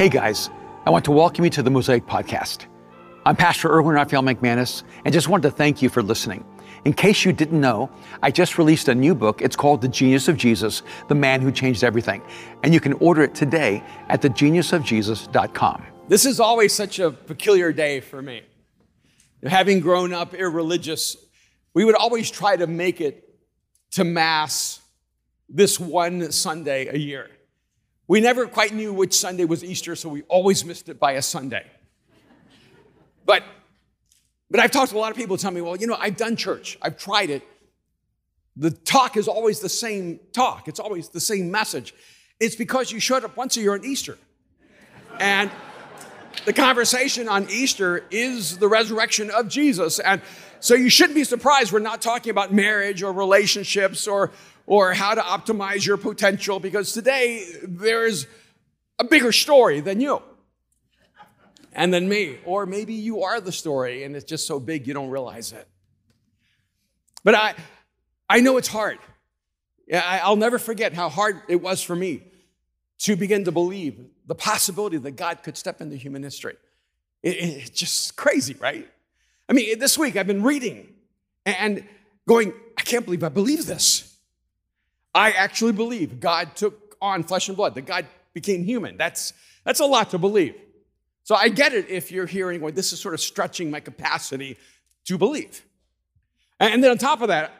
Hey guys, I want to welcome you to the Mosaic Podcast. I'm Pastor Erwin Raphael McManus, and just wanted to thank you for listening. In case you didn't know, I just released a new book. It's called The Genius of Jesus, The Man Who Changed Everything. And you can order it today at thegeniusofjesus.com. This is always such a peculiar day for me. Having grown up irreligious, we would always try to make it to Mass this one Sunday a year. We never quite knew which Sunday was Easter, so we always missed it by a Sunday. But I've talked to a lot of people who tell me, well, I've done church. I've tried it. The talk is always the same talk. It's always the same message. It's because you showed up once a year on Easter. And the conversation on Easter is the resurrection of Jesus. And so you shouldn't be surprised we're not talking about marriage or relationships or how to optimize your potential, because today there's a bigger story than you and than me. Or maybe you are the story and it's just so big you don't realize it. But I know it's hard. I'll never forget how hard it was for me to begin to believe the possibility that God could step into human history. It's just crazy, right? I mean, this week I've been reading and going, I can't believe I believe this. I actually believe God took on flesh and blood, that God became human. That's a lot to believe. So I get it if you're hearing, well, this is sort of stretching my capacity to believe. And then on top of that,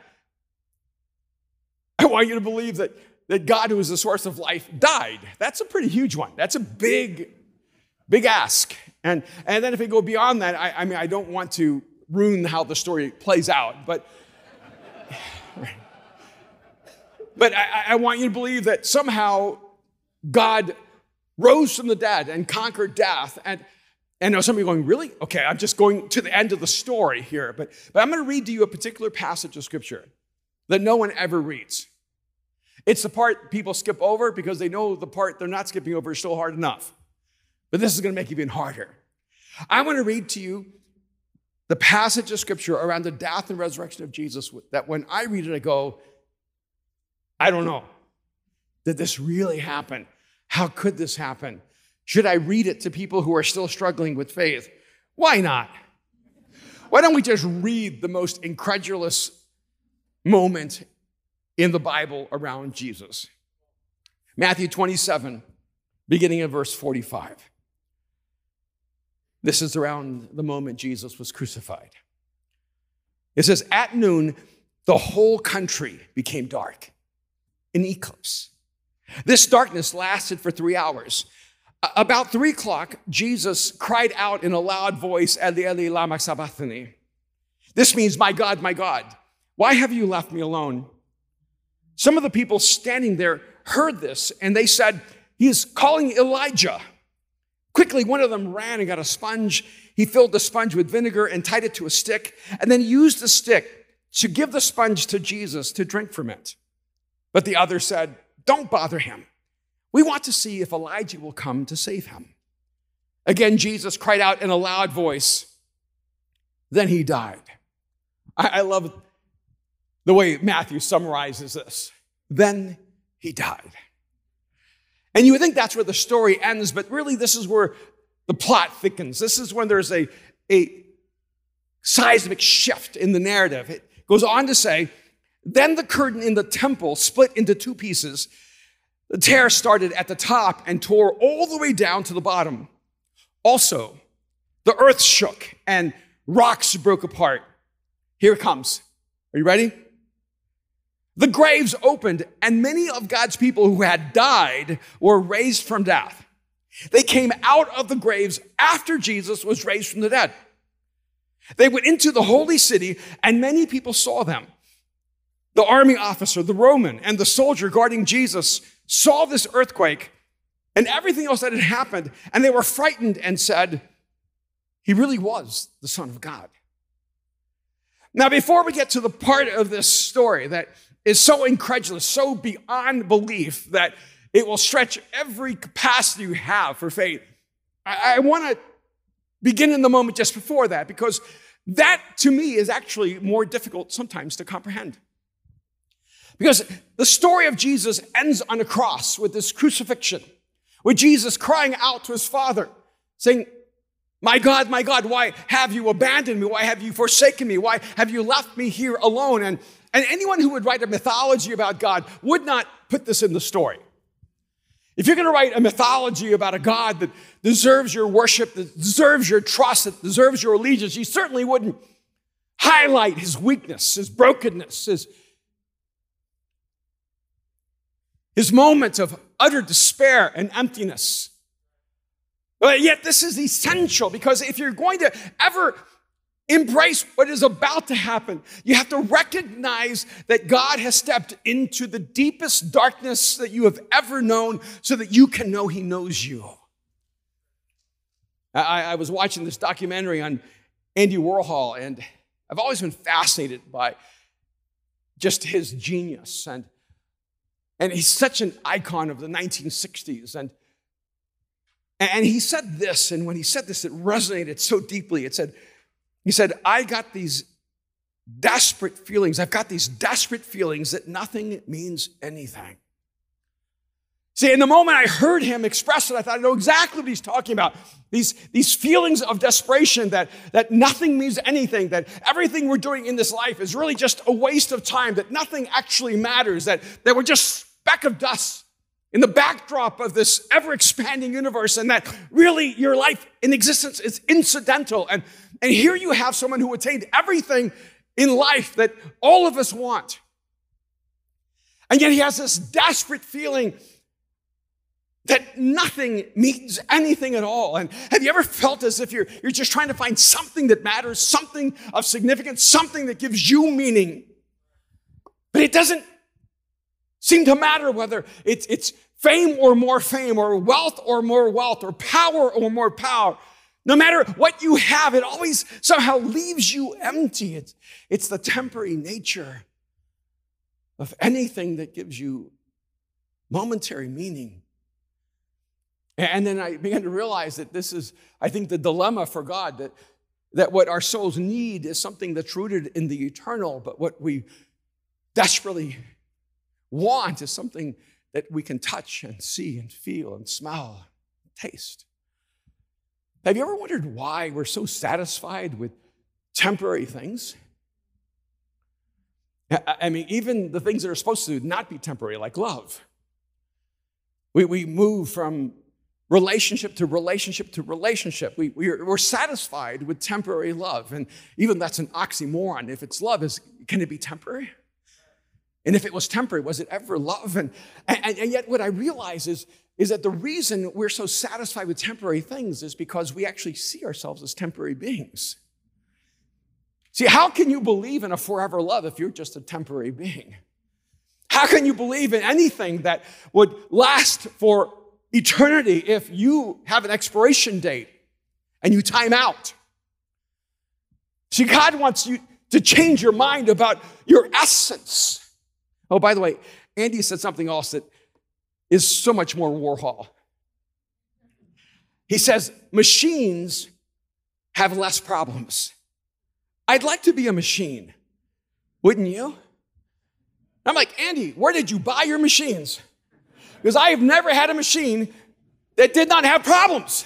I want you to believe that God, who is the source of life, died. That's a pretty huge one. That's a big ask. And then if we go beyond that, I don't want to ruin how the story plays out, but I want you to believe that somehow God rose from the dead and conquered death. And now some of you are going, really? Okay, I'm just going to the end of the story here. But I'm going to read to you a particular passage of Scripture that no one ever reads. It's the part people skip over because they know the part they're not skipping over is still hard enough. But this is going to make it even harder. I want to read to you the passage of Scripture around the death and resurrection of Jesus that when I read it, I go, I don't know. Did this really happen? How could this happen? Should I read it to people who are still struggling with faith? Why not? Why don't we just read the most incredulous moment in the Bible around Jesus? Matthew 27, beginning in verse 45. This is around the moment Jesus was crucified. It says, at noon, the whole country became dark, an eclipse. This darkness lasted for 3 hours. About 3 o'clock, Jesus cried out in a loud voice, Eli, Eli, lama sabachthani. This means, my God, why have you left me alone? Some of the people standing there heard this, and they said, he is calling Elijah. Quickly, one of them ran and got a sponge. He filled the sponge with vinegar and tied it to a stick, and then used the stick to give the sponge to Jesus to drink from it. But the other said, don't bother him. We want to see if Elijah will come to save him. Again, Jesus cried out in a loud voice. Then he died. I love the way Matthew summarizes this. Then he died. And you would think that's where the story ends, but really this is where the plot thickens. This is when there's a seismic shift in the narrative. It goes on to say, then the curtain in the temple split into 2 pieces. The tear started at the top and tore all the way down to the bottom. Also, the earth shook and rocks broke apart. Here it comes. Are you ready? The graves opened, and many of God's people who had died were raised from death. They came out of the graves after Jesus was raised from the dead. They went into the holy city, and many people saw them. The army officer, the Roman, and the soldier guarding Jesus saw this earthquake and everything else that had happened, and they were frightened and said, he really was the Son of God. Now, before we get to the part of this story that is so incredulous, so beyond belief that it will stretch every capacity you have for faith, I want to begin in the moment just before that, because that, to me, is actually more difficult sometimes to comprehend. Because the story of Jesus ends on a cross with this crucifixion, With Jesus crying out to his Father, saying, my God, why have you abandoned me? Why have you forsaken me? Why have you left me here alone? And anyone who would write a mythology about God would not put this in the story. If you're going to write a mythology about a God that deserves your worship, that deserves your trust, that deserves your allegiance, you certainly wouldn't highlight his weakness, his brokenness, his moments of utter despair and emptiness. But yet this is essential, because if you're going to ever embrace what is about to happen, you have to recognize that God has stepped into the deepest darkness that you have ever known so that you can know he knows you. I was watching this documentary on Andy Warhol, and I've always been fascinated by just his genius. And he's such an icon of the 1960s. And he said this, and when he said this, it resonated so deeply. He said, I got these desperate feelings. I've got these desperate feelings that nothing means anything. See, in the moment I heard him express it, I thought, I know exactly what he's talking about. These feelings of desperation that nothing means anything, that everything we're doing in this life is really just a waste of time, that nothing actually matters, that we're just a speck of dust in the backdrop of this ever-expanding universe, and that really your life in existence is incidental. And here you have someone who attained everything in life that all of us want. And yet he has this desperate feeling that nothing means anything at all. And have you ever felt as if you're just trying to find something that matters, something of significance, something that gives you meaning? But it doesn't seem to matter whether it's fame, or wealth or more wealth, or power or more power. No matter what you have, it always somehow leaves you empty. It's the temporary nature of anything that gives you momentary meaning. And then I began to realize that this is, I think, the dilemma for God, that what our souls need is something that's rooted in the eternal, but what we desperately want is something that we can touch and see and feel and smell, and taste. Have you ever wondered why we're so satisfied with temporary things? I mean, even the things that are supposed to not be temporary, like love. We move from relationship to relationship to relationship. We're satisfied with temporary love. And even that's an oxymoron. If it's love, can it be temporary? And if it was temporary, was it ever love? And yet what I realize is that the reason we're so satisfied with temporary things is because we actually see ourselves as temporary beings. See, how can you believe in a forever love if you're just a temporary being? How can you believe in anything that would last for eternity if you have an expiration date and you time out? See, God wants you to change your mind about your essence. Oh, by the way, Andy said something else that is so much more Warhol. He says, machines have less problems. I'd like to be a machine, wouldn't you? I'm like, Andy, where did you buy your machines? Because I have never had a machine that did not have problems.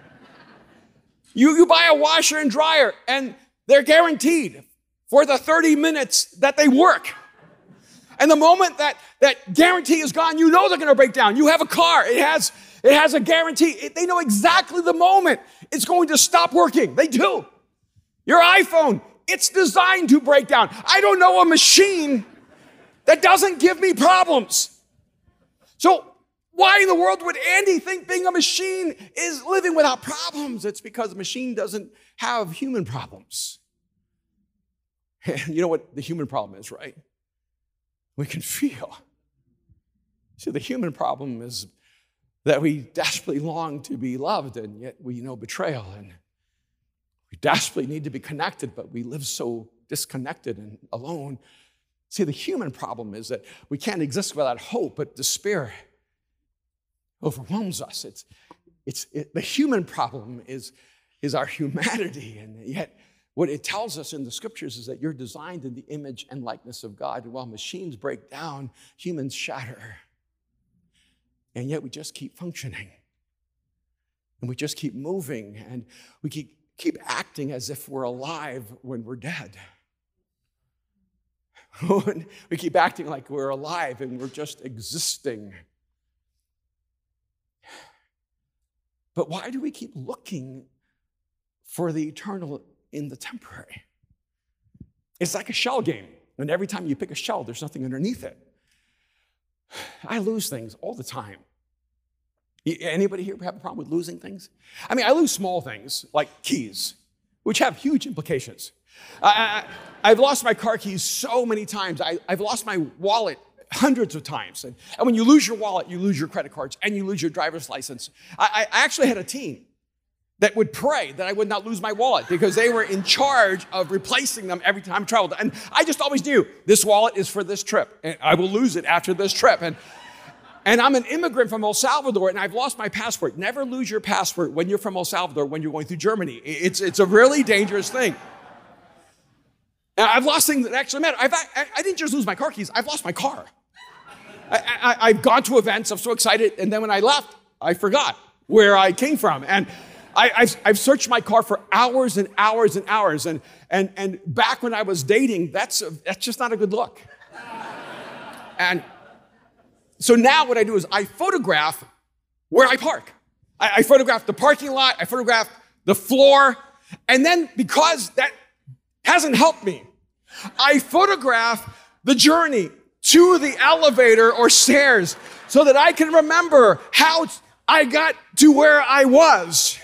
You buy a washer and dryer, and they're guaranteed for the 30 minutes that they work. And the moment that guarantee is gone, you know they're going to break down. You have a car. It has a guarantee. They know exactly the moment it's going to stop working. They do. Your iPhone, it's designed to break down. I don't know a machine that doesn't give me problems. So why in the world would Andy think being a machine is living without problems? It's because the machine doesn't have human problems. You know what the human problem is, right? We can feel. See, the human problem is that we desperately long to be loved, and yet we know betrayal, and we desperately need to be connected, but we live so disconnected and alone. See, the human problem is that we can't exist without hope, but despair overwhelms us. The human problem is our humanity, and yet what it tells us in the scriptures is that you're designed in the image and likeness of God. And while machines break down, humans shatter. And yet we just keep functioning. And we just keep moving, and we keep acting as if we're alive when we're dead. We keep acting like we're alive and we're just existing. But why do we keep looking for the eternal in the temporary? It's like a shell game, and every time you pick a shell, there's nothing underneath it. I lose things all the time. Anybody here have a problem with losing things? I mean, I lose small things like keys, which have huge implications. I've lost my car keys so many times. I've lost my wallet hundreds of times. And when you lose your wallet, you lose your credit cards and you lose your driver's license. I actually had a team that would pray that I would not lose my wallet because they were in charge of replacing them every time I traveled. And I just always knew this wallet is for this trip, and I will lose it after this trip. And I'm an immigrant from El Salvador, and I've lost my passport. Never lose your passport when you're from El Salvador when you're going through Germany. It's a really dangerous thing. And I've lost things that actually matter. I didn't just lose my car keys, I've lost my car. I've gone to events, I'm so excited, and then when I left, I forgot where I came from. And I've searched my car for hours and hours and hours. And back when I was dating, that's just not a good look. And so now what I do is I photograph where I park. I photograph the parking lot, I photograph the floor, and then because that hasn't helped me, I photograph the journey to the elevator or stairs so that I can remember how I got to where I was.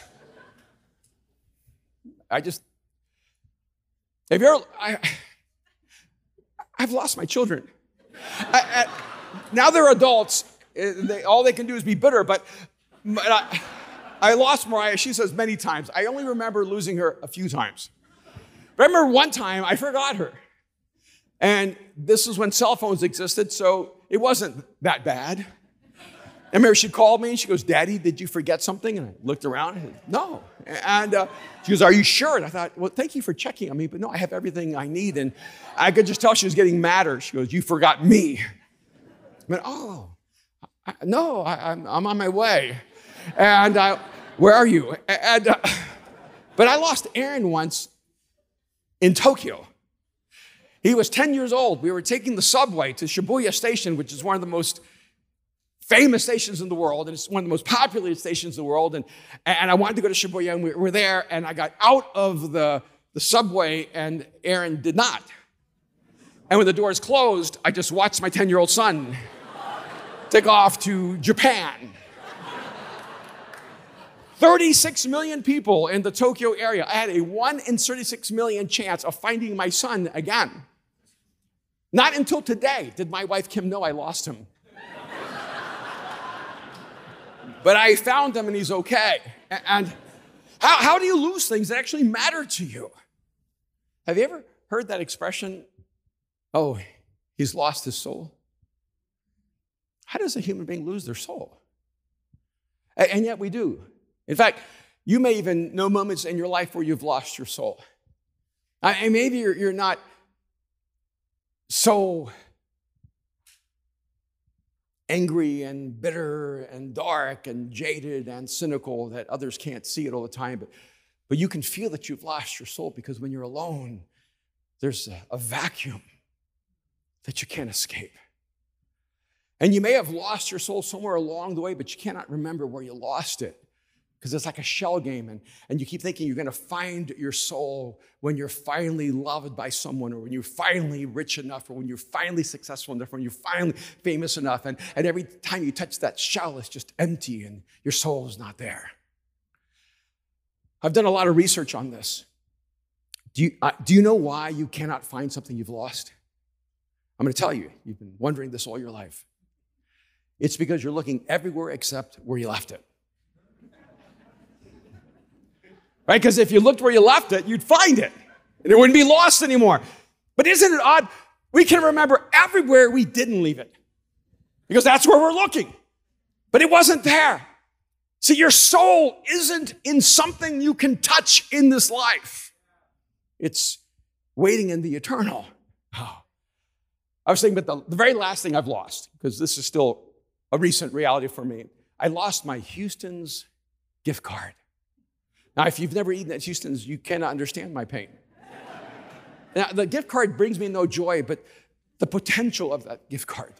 I've lost my children. Now they're adults. All they can do is be bitter, but I lost Mariah, she says, many times. I only remember losing her a few times. But I remember one time I forgot her. And this is when cell phones existed, so it wasn't that bad. I remember she called me and she goes, "Daddy, did you forget something?" And I looked around and I said, "No." And she goes, "Are you sure?" And I thought, well, thank you for checking on me, but no, I have everything I need. And I could just tell she was getting madder. She goes, "You forgot me." I went, "Oh, no, I'm on my way." And where are you? But I lost Aaron once in Tokyo. He was 10 years old. We were taking the subway to Shibuya Station, which is one of the most famous stations in the world, and it's one of the most populated stations in the world. And I wanted to go to Shibuya, and we were there, and I got out of the subway, and Aaron did not. And when the doors closed, I just watched my 10-year-old son take off to Japan. 36 million people in the Tokyo area. I had a 1 in 36 million chance of finding my son again. Not until today did my wife Kim know I lost him. But I found him and he's okay. And how do you lose things that actually matter to you? Have you ever heard that expression, "Oh, he's lost his soul"? How does a human being lose their soul? And yet we do. In fact, you may even know moments in your life where you've lost your soul. And maybe you're not so angry and bitter and dark and jaded and cynical that others can't see it all the time, but you can feel that you've lost your soul because when you're alone, there's a vacuum that you can't escape. And you may have lost your soul somewhere along the way, but you cannot remember where you lost it. Because it's like a shell game, and you keep thinking you're going to find your soul when you're finally loved by someone, or when you're finally rich enough, or when you're finally successful enough, or when you're finally famous enough. And every time you touch that shell, it's just empty, and your soul is not there. I've done a lot of research on this. Do you know why you cannot find something you've lost? I'm going to tell you. You've been wondering this all your life. It's because you're looking everywhere except where you left it. Right? Because if you looked where you left it, you'd find it. And it wouldn't be lost anymore. But isn't it odd? We can remember everywhere we didn't leave it. Because that's where we're looking. But it wasn't there. See, your soul isn't in something you can touch in this life. It's waiting in the eternal. Oh. I was thinking about the very last thing I've lost, because this is still a recent reality for me. I lost my Houston's gift card. Now, if you've never eaten at Houston's, you cannot understand my pain. Now, the gift card brings me no joy, but the potential of that gift card.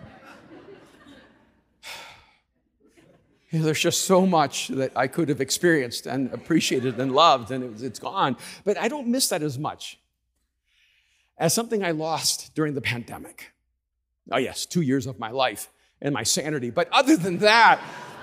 There's just so much that I could have experienced and appreciated and loved, and it's gone. But I don't miss that as much as something I lost during the pandemic. Oh yes, 2 years of my life and my sanity. But other than that,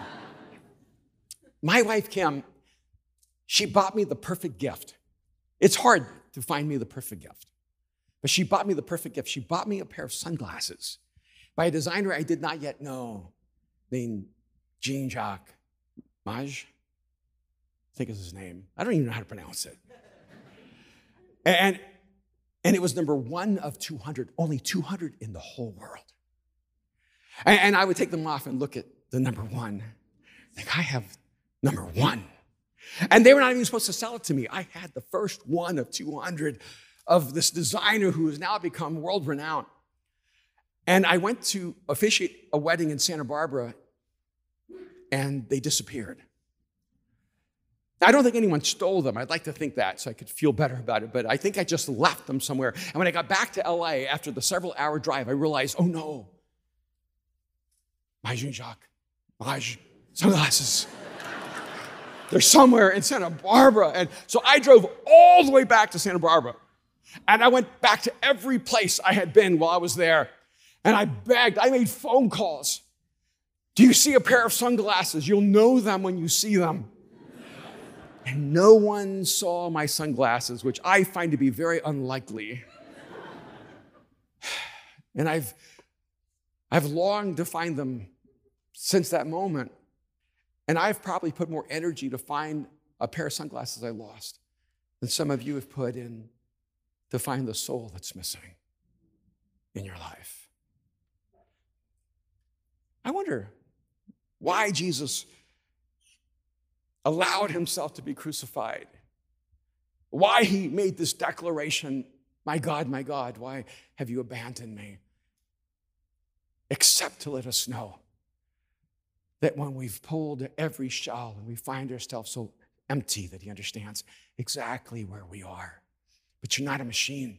my wife, Kim, she bought me the perfect gift. It's hard to find me the perfect gift. But she bought me the perfect gift. She bought me a pair of sunglasses by a designer I did not yet know, named Jean-Jacques Maj, I think is his name. I don't even know how to pronounce it. And it was number 1 of 200, only 200 in the whole world. And I would take them off and look at the number 1. Think, I have number 1. And they were not even supposed to sell it to me. I had the first 1 of 200 of this designer who has now become world-renowned. And I went to officiate a wedding in Santa Barbara, and they disappeared. I don't think anyone stole them. I'd like to think that so I could feel better about it, but I think I just left them somewhere. And when I got back to LA after the several-hour drive, I realized, oh no, my Jean-Jacques, my sunglasses. They're somewhere in Santa Barbara. And so I drove all the way back to Santa Barbara. And I went back to every place I had been while I was there. And I begged, I made phone calls. Do you see a pair of sunglasses? You'll know them when you see them. And no one saw my sunglasses, which I find to be very unlikely. And I've longed to find them since that moment. And I've probably put more energy to find a pair of sunglasses I lost than some of you have put in to find the soul that's missing in your life. I wonder why Jesus allowed himself to be crucified, why he made this declaration, my God, why have you abandoned me? Except to let us know that when we've pulled every shell and we find ourselves so empty that he understands exactly where we are. But you're not a machine.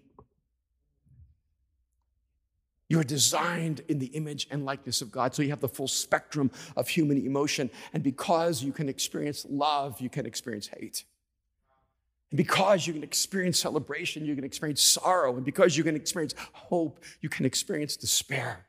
You are designed in the image and likeness of God, so you have the full spectrum of human emotion. And because you can experience love, you can experience hate. And because you can experience celebration, you can experience sorrow. And because you can experience hope, you can experience despair.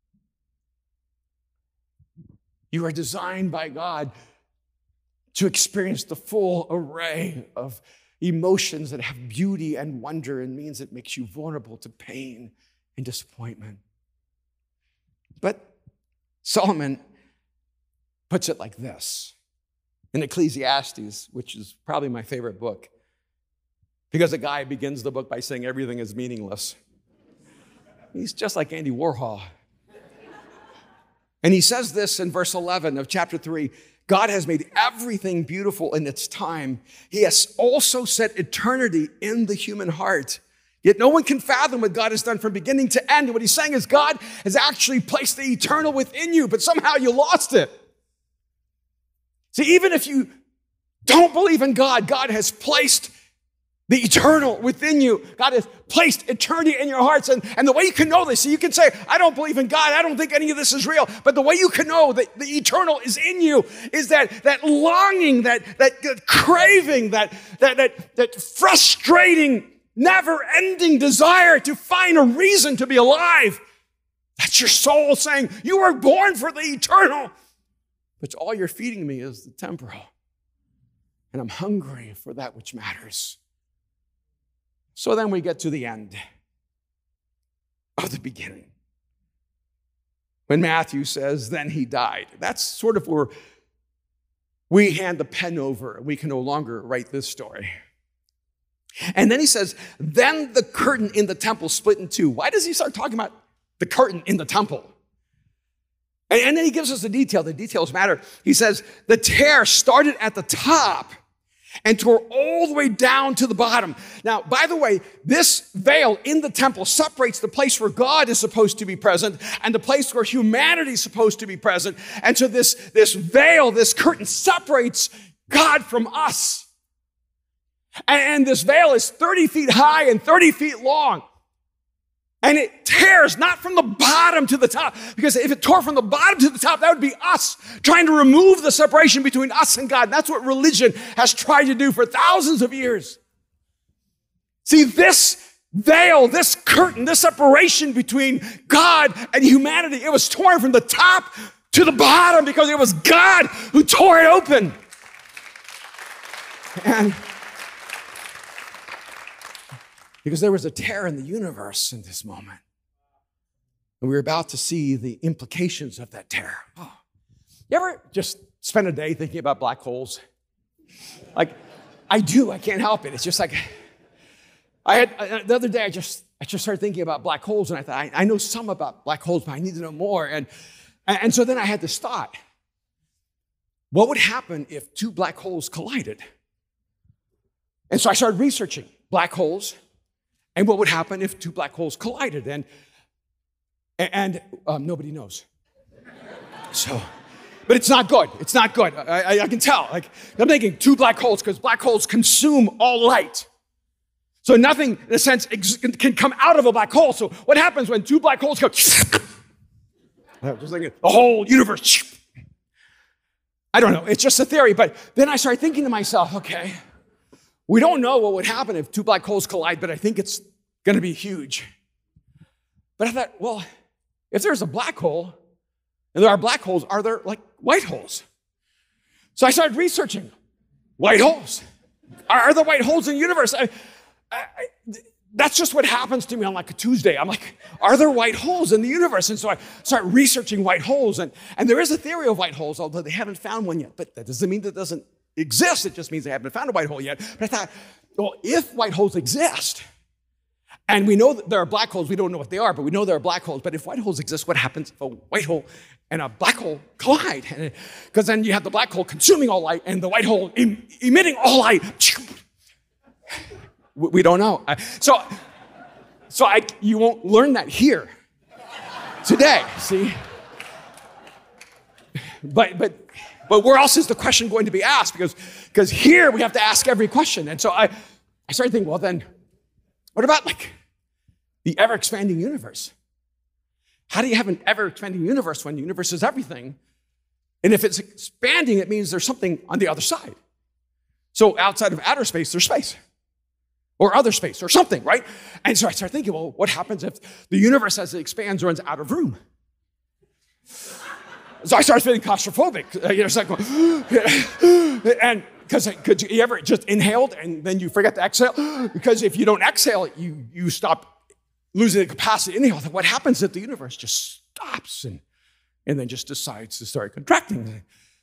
You are designed by God to experience the full array of emotions that have beauty and wonder and means it makes you vulnerable to pain and disappointment. But Solomon puts it like this in Ecclesiastes, which is probably my favorite book, because the guy begins the book by saying everything is meaningless. He's just like Andy Warhol. And he says this in verse 11 of chapter 3, God has made everything beautiful in its time. He has also set eternity in the human heart. Yet no one can fathom what God has done from beginning to end. And what he's saying is God has actually placed the eternal within you, but somehow you lost it. See, even if you don't believe in God, God has placed the eternal within you. God has placed eternity in your hearts. And the way you can know this, so you can say, I don't believe in God. I don't think any of this is real. But the way you can know that the eternal is in you is that longing, that craving, that frustrating, never-ending desire to find a reason to be alive. That's your soul saying, you were born for the eternal. But all you're feeding me is the temporal. And I'm hungry for that which matters. So then we get to the end of the beginning. When Matthew says, then he died. That's sort of where we hand the pen over. We can no longer write this story. And then he says, then the curtain in the temple split in two. Why does he start talking about the curtain in the temple? And then he gives us the detail. The details matter. He says, the tear started at the top and tore all the way down to the bottom. Now, by the way, this veil in the temple separates the place where God is supposed to be present and the place where humanity is supposed to be present. And so this veil, this curtain separates God from us. And this veil is 30 feet high and 30 feet long. And it tears not from the bottom to the top, because if it tore from the bottom to the top, that would be us trying to remove the separation between us and God. And that's what religion has tried to do for thousands of years. See, this veil, this curtain, this separation between God and humanity, it was torn from the top to the bottom because it was God who tore it open. And because there was a tear in the universe in this moment. And we were about to see the implications of that tear. Oh. You ever just spend a day thinking about black holes? Like, I do, I can't help it. It's just like, the other day I just started thinking about black holes, and I thought, I know some about black holes, but I need to know more. And so then I had this thought. What would happen if two black holes collided? And so I started researching black holes, and what would happen if two black holes collided? And nobody knows. So, but it's not good. It's not good. I can tell. Like, I'm thinking two black holes because black holes consume all light. So nothing, in a sense, can come out of a black hole. So what happens when two black holes go? Just thinking, the whole universe. I don't know. It's just a theory. But then I started thinking to myself, okay, we don't know what would happen if two black holes collide, but I think it's going to be huge. But I thought, well, if there's a black hole, and there are black holes, are there like white holes? So I started researching white holes. Are there white holes in the universe? That's just what happens to me on like a Tuesday. I'm like, are there white holes in the universe? And so I start researching white holes. And there is a theory of white holes, although they haven't found one yet. But that doesn't mean that it doesn't exist. It just means they haven't found a white hole yet. But I thought, well, if white holes exist, and we know that there are black holes, we don't know what they are, but we know there are black holes. But if white holes exist, what happens if a white hole and a black hole collide? Because then you have the black hole consuming all light and the white hole emitting all light. We don't know. You won't learn that here today, see? But where else is the question going to be asked? Because here we have to ask every question. And so I started thinking, well then, what about like the ever-expanding universe? How do you have an ever-expanding universe when the universe is everything? And if it's expanding, it means there's something on the other side. So outside of outer space, there's space. Or other space, or something, right? And so I started thinking, well, what happens if the universe as it expands runs out of room? So I started feeling claustrophobic. It's like, and because you ever just inhaled and then you forget to exhale? Because if you don't exhale, you stop losing the capacity to inhale. What happens if the universe just stops and then just decides to start contracting?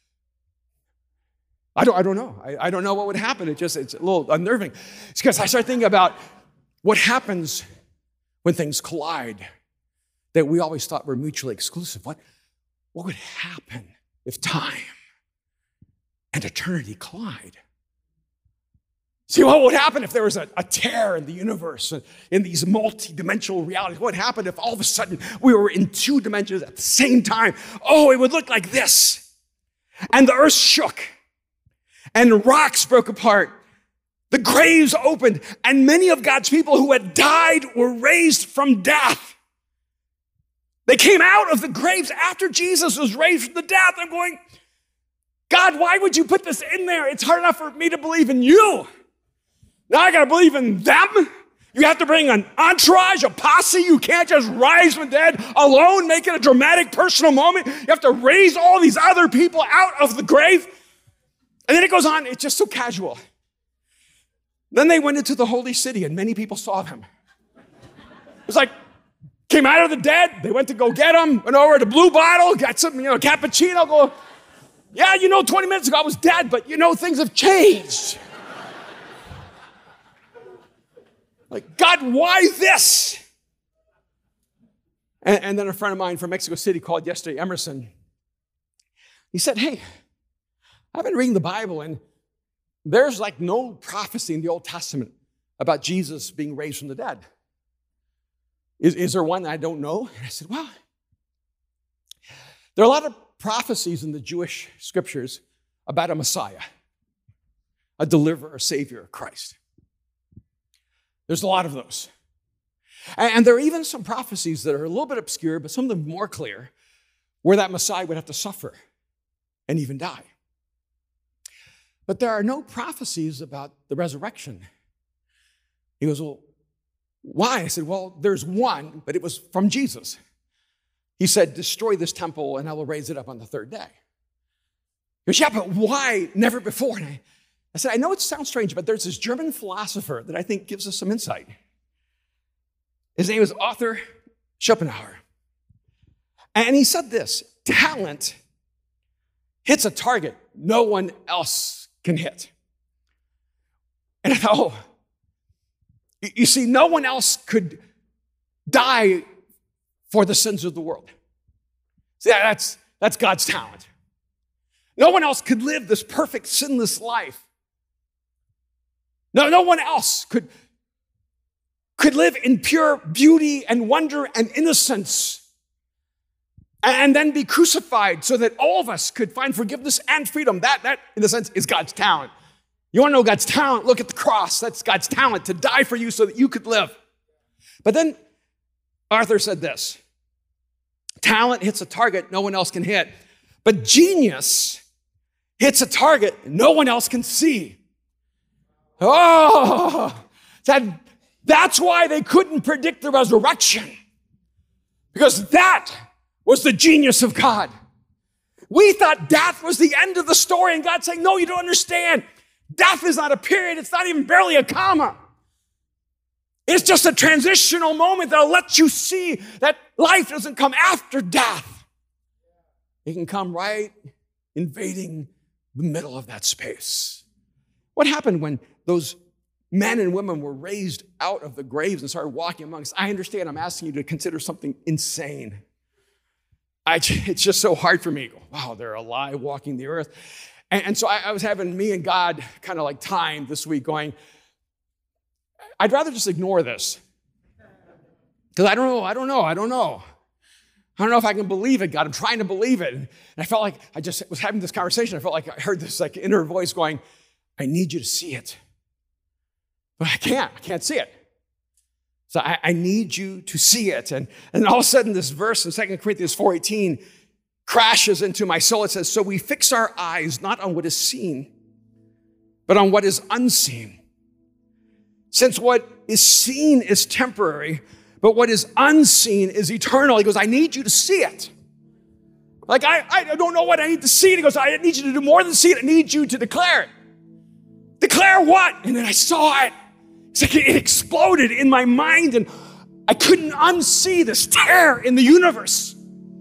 I don't know. I don't know what would happen. It's a little unnerving. It's because I started thinking about what happens when things collide that we always thought were mutually exclusive. What would happen if time and eternity collide? See, what would happen if there was a tear in the universe, in these multi-dimensional realities? What would happen if all of a sudden we were in two dimensions at the same time? Oh, it would look like this. And the earth shook. And rocks broke apart. The graves opened, and many of God's people who had died were raised from death. They came out of the graves after Jesus was raised from the death. I'm going, God, why would you put this in there? It's hard enough for me to believe in you. Now I got to believe in them. You have to bring an entourage, a posse. You can't just rise from the dead alone, make it a dramatic personal moment. You have to raise all these other people out of the grave. And then it goes on, it's just so casual. Then they went into the holy city and many people saw them. It was like, came out of the dead, they went to go get him, went over to Blue Bottle, got some, cappuccino, go, yeah, 20 minutes ago I was dead, but things have changed. Like, God, why this? And then a friend of mine from Mexico City called yesterday, Emerson. He said, hey, I've been reading the Bible, and there's like no prophecy in the Old Testament about Jesus being raised from the dead. Is there one I don't know? And I said, well, there are a lot of prophecies in the Jewish scriptures about a Messiah, a deliverer, a savior, Christ. There's a lot of those. And there are even some prophecies that are a little bit obscure, but some of them more clear, where that Messiah would have to suffer and even die. But there are no prophecies about the resurrection. He goes, well, why? I said, well, there's one, but it was from Jesus. He said, destroy this temple and I will raise it up on the third day. He goes, yeah, but why never before? And I said, I know it sounds strange, but there's this German philosopher that I think gives us some insight. His name is Arthur Schopenhauer. And he said this, talent hits a target no one else can hit. And I thought, oh, you see, no one else could die for the sins of the world. See, that's God's talent. No one else could live this perfect, sinless life. No one else could live in pure beauty and wonder and innocence and then be crucified so that all of us could find forgiveness and freedom. That, in a sense, is God's talent. You want to know God's talent? Look at the cross. That's God's talent, to die for you so that you could live. But then Arthur said this, talent hits a target no one else can hit, but genius hits a target no one else can see. Oh, that's why they couldn't predict the resurrection, because that was the genius of God. We thought death was the end of the story, and God's saying, no, you don't understand. Death is not a period. It's not even barely a comma. It's just a transitional moment that'll let you see that life doesn't come after death. It can come right invading the middle of that space. What happened when those men and women were raised out of the graves and started walking amongst us? I understand I'm asking you to consider something insane. It's just so hard for me. Wow, they're alive walking the earth. And so I was having me and God kind of like time this week going, I'd rather just ignore this. Because I don't know. I don't know if I can believe it, God. I'm trying to believe it. And I felt like I just was having this conversation. I felt like I heard this like inner voice going, I need you to see it. But I can't see it. So I need you to see it. And all of a sudden this verse in 2 Corinthians 4:18 crashes into my soul. It says, so we fix our eyes not on what is seen, but on what is unseen. Since what is seen is temporary, but what is unseen is eternal. He goes, I need you to see it. Like, I don't know what I need to see. And he goes, I need you to do more than see it. I need you to declare it. Declare what? And then I saw it. It's like it exploded in my mind, and I couldn't unsee this tear in the universe.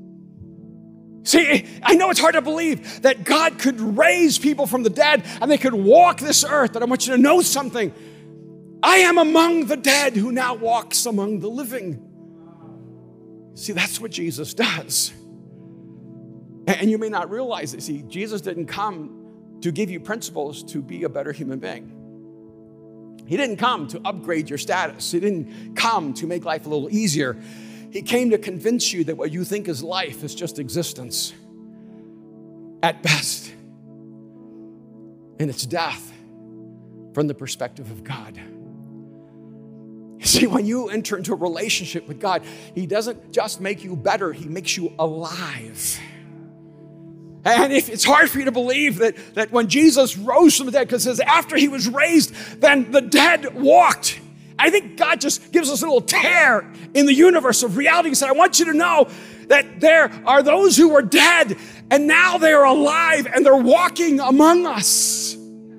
See, I know it's hard to believe that God could raise people from the dead and they could walk this earth, but I want you to know something. I am among the dead who now walks among the living. See, that's what Jesus does. And you may not realize it. See, Jesus didn't come to give you principles to be a better human being. He didn't come to upgrade your status. He didn't come to make life a little easier. He came to convince you that what you think is life is just existence at best. And it's death from the perspective of God. You see, when you enter into a relationship with God, He doesn't just make you better, He makes you alive. And if it's hard for you to believe that when Jesus rose from the dead, because it says after He was raised, then the dead walked. I think God just gives us a little tear in the universe of reality. He said, I want you to know that there are those who were dead, and now they are alive, and they're walking among us.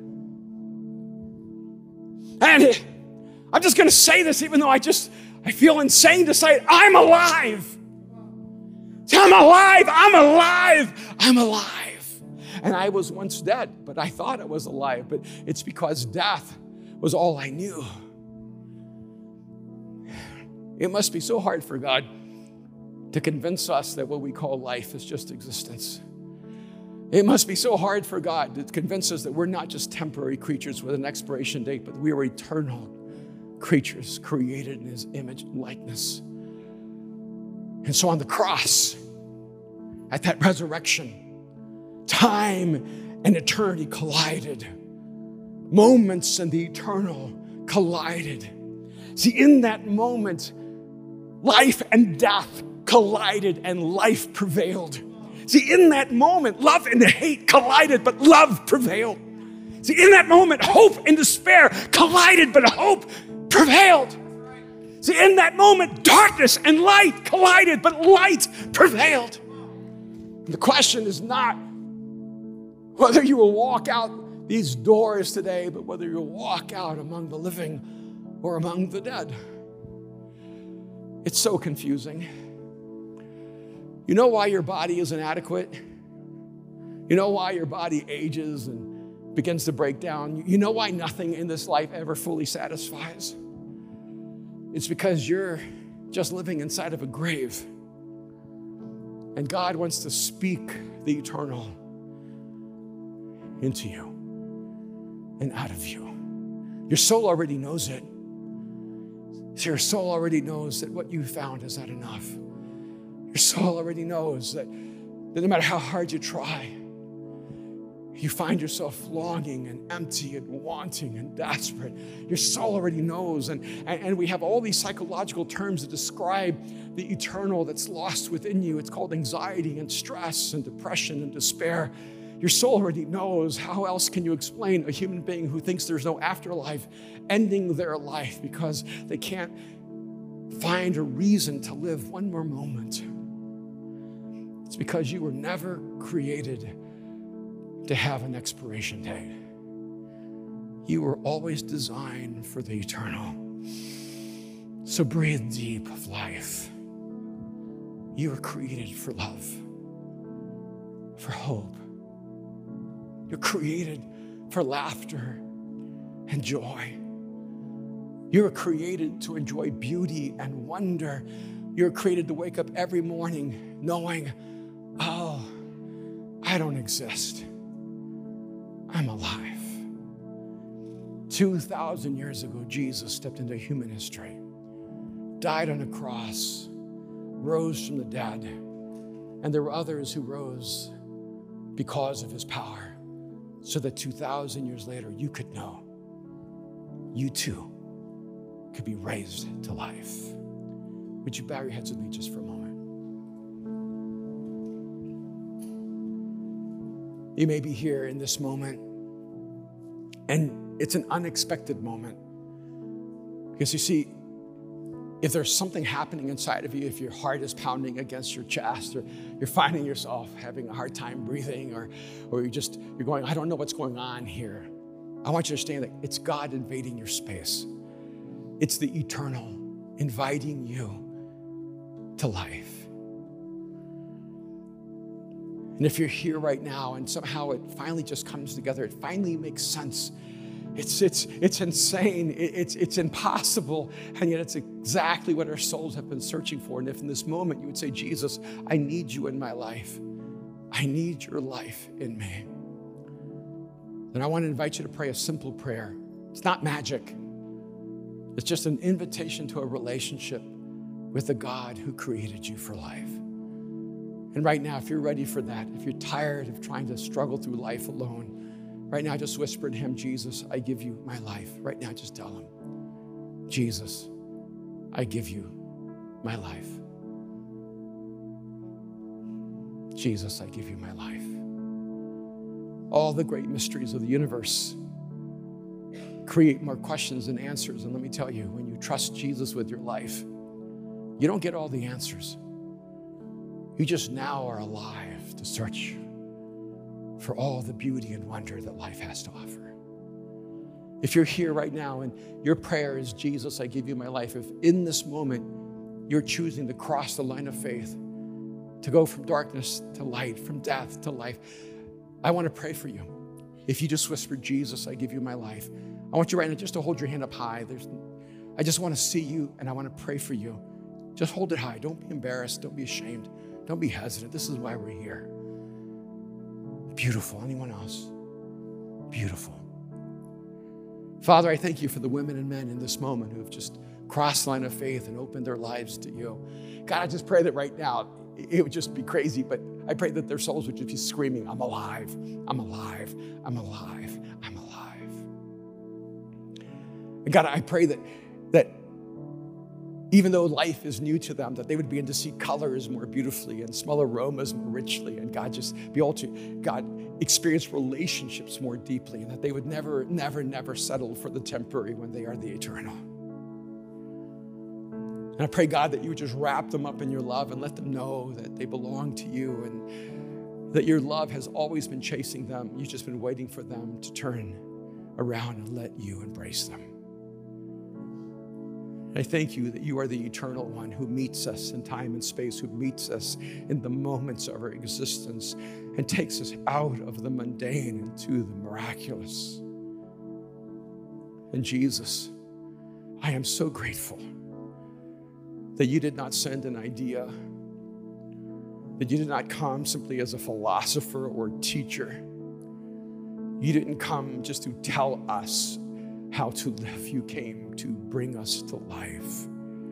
And I'm just going to say this, even though I feel insane to say it. I'm alive. I'm alive. I'm alive. I'm alive. And I was once dead, but I thought I was alive. But it's because death was all I knew. It must be so hard for God to convince us that what we call life is just existence. It must be so hard for God to convince us that we're not just temporary creatures with an expiration date, but we are eternal creatures created in his image and likeness. And so on the cross, at that resurrection, time and eternity collided. Moments and the eternal collided. See, in that moment, life and death collided and life prevailed. See, in that moment, love and hate collided, but love prevailed. See, in that moment, hope and despair collided, but hope prevailed. See, in that moment, darkness and light collided, but light prevailed. The question is not whether you will walk out these doors today, but whether you'll walk out among the living or among the dead. It's so confusing. You know why your body is inadequate? You know why your body ages and begins to break down? You know why nothing in this life ever fully satisfies? It's because you're just living inside of a grave. And God wants to speak the eternal into you and out of you. Your soul already knows it. So your soul already knows that what you found is not enough. Your soul already knows that no matter how hard you try, you find yourself longing and empty and wanting and desperate. Your soul already knows. And we have all these psychological terms that describe the eternal that's lost within you. It's called anxiety and stress and depression and despair. Your soul already knows. How else can you explain a human being who thinks there's no afterlife ending their life because they can't find a reason to live one more moment? It's because you were never created to have an expiration date. You were always designed for the eternal. So breathe deep of life. You were created for love, for hope. You're created for laughter and joy. You were created to enjoy beauty and wonder. You're created to wake up every morning knowing, oh, I don't exist. I'm alive. 2,000 years ago, Jesus stepped into human history, died on a cross, rose from the dead, and there were others who rose because of his power, so that 2,000 years later, you could know you too could be raised to life. Would you bow your heads with me just for a moment? You may be here in this moment, and it's an unexpected moment. Because you see, if there's something happening inside of you, if your heart is pounding against your chest, or you're finding yourself having a hard time breathing, or you're going, I don't know what's going on here. I want you to understand that it's God invading your space. It's the eternal inviting you to life. And if you're here right now and somehow it finally just comes together, it finally makes sense. It's insane, it's impossible, and yet it's exactly what our souls have been searching for. And if in this moment you would say, Jesus, I need you in my life. I need your life in me. Then I want to invite you to pray a simple prayer. It's not magic. It's just an invitation to a relationship with the God who created you for life. And right now, if you're ready for that, if you're tired of trying to struggle through life alone, right now, just whisper to him, Jesus, I give you my life. Right now, just tell him, Jesus, I give you my life. Jesus, I give you my life. All the great mysteries of the universe create more questions than answers. And let me tell you, when you trust Jesus with your life, you don't get all the answers. You just now are alive to search for all the beauty and wonder that life has to offer. If you're here right now and your prayer is, Jesus, I give you my life, if in this moment you're choosing to cross the line of faith, to go from darkness to light, from death to life, I want to pray for you. If you just whispered, Jesus, I give you my life, I want you right now just to hold your hand up high. I just want to see you and I want to pray for you. Just hold it high. Don't be embarrassed. Don't be ashamed. Don't be hesitant. This is why we're here. If Beautiful. Anyone else? Beautiful. Father, I thank you for the women and men in this moment who have just crossed the line of faith and opened their lives to you. God, I just pray that right now, it would just be crazy, but I pray that their souls would just be screaming, I'm alive, I'm alive, I'm alive, I'm alive. And God, I pray that even though life is new to them, that they would begin to see colors more beautifully and smell aromas more richly, and God, just be able to, God, experience relationships more deeply, and that they would never, never, never settle for the temporary when they are the eternal. And I pray, God, that you would just wrap them up in your love and let them know that they belong to you and that your love has always been chasing them. You've just been waiting for them to turn around and let you embrace them. I thank you that you are the eternal one who meets us in time and space, who meets us in the moments of our existence and takes us out of the mundane into the miraculous. And Jesus, I am so grateful that you did not send an idea, that you did not come simply as a philosopher or teacher. You didn't come just to tell us how to live. You came to bring us to life.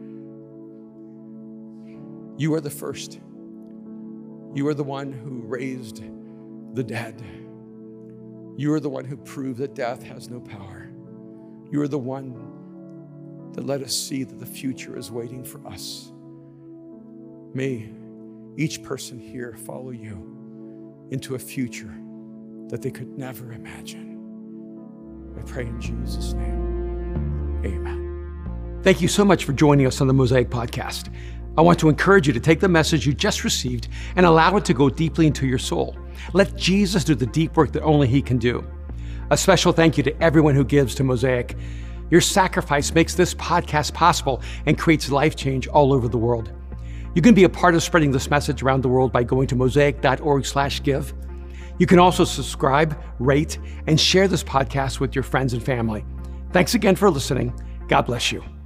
You are the first. You are the one who raised the dead. You are the one who proved that death has no power. You are the one that let us see that the future is waiting for us. May each person here follow you into a future that they could never imagine. I pray in Jesus' name, amen. Thank you so much for joining us on the Mosaic Podcast. I want to encourage you to take the message you just received and allow it to go deeply into your soul. Let Jesus do the deep work that only he can do. A special thank you to everyone who gives to Mosaic. Your sacrifice makes this podcast possible and creates life change all over the world. You can be a part of spreading this message around the world by going to mosaic.org/give. You can also subscribe, rate, and share this podcast with your friends and family. Thanks again for listening. God bless you.